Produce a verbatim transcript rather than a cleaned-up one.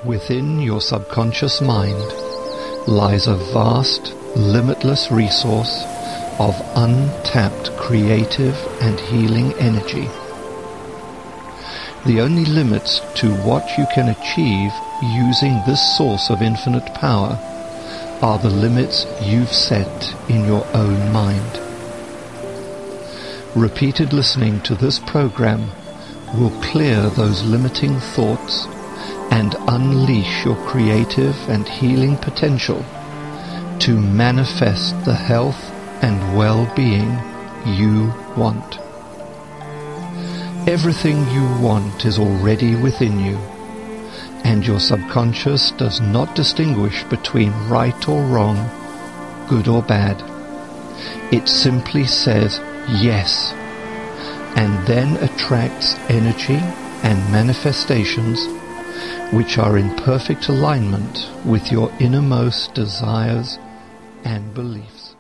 Within your subconscious mind lies a vast, limitless resource of untapped creative and healing energy. The only limits to what you can achieve using this source of infinite power are the limits you've set in your own mind. Repeated listening to this program will clear those limiting thoughts and unleash your creative and healing potential to manifest the health and well-being you want. Everything you want is already within you, and your subconscious does not distinguish between right or wrong, good or bad. It simply says yes, and then attracts energy and manifestations which are in perfect alignment with your innermost desires and beliefs.